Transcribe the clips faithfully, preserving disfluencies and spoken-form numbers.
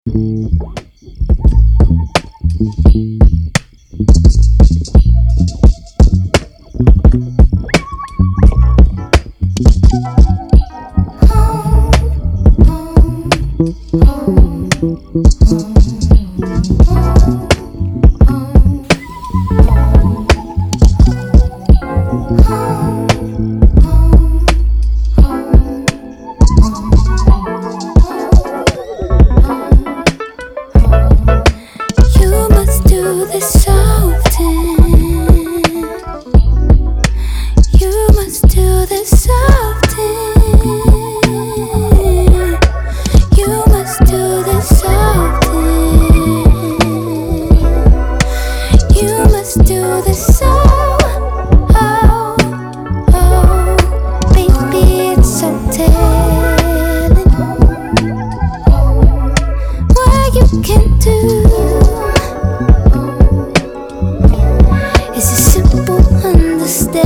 You must do this often. You must do this often. You must do this often. You must do this so. Oh, oh, baby, it's so telling what you can do. It's a simple understanding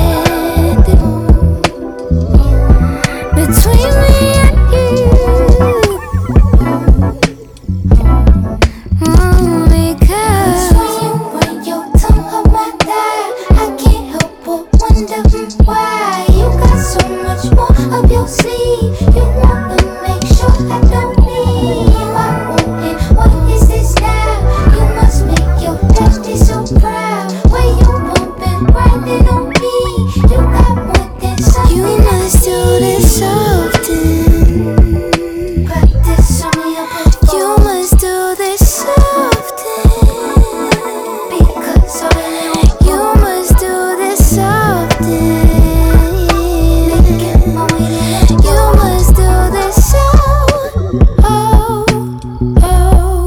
between me and you. Oh, because when your tongue on my thigh, I can't help but wonder why you got so much more up your sleeve. You wanna make sure I don't leave. I want it. What is this now? You must make your daddy so proud. Where you bumping, grinding on me. You got more than something. You must do this often. Practice on me up before. You must do this often. Because I really want. You must do this often. Making my way to. You must do this so. Oh, oh,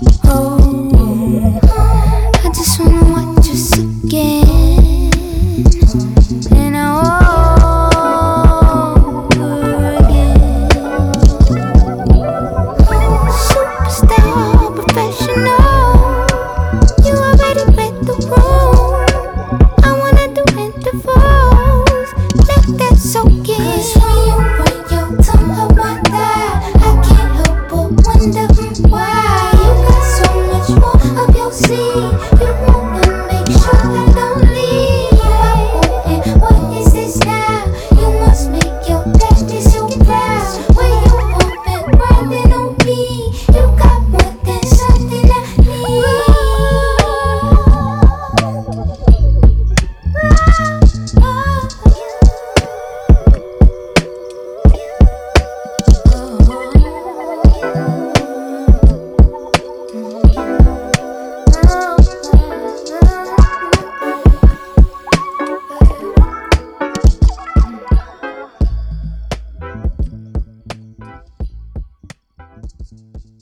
oh. I just wanna watch us again, and over again. Superstar, professional, you already read the room. I wanna do intervals, let that soak in. 'Cause when you put your tongue on my thigh, I can't help but wonder why you got so much more up your sleeve. You wanna make sure I don't leave. I want it. What is this now? You must make your daddy so proud. When you open, grinding on me, you got more than something I need. Oh,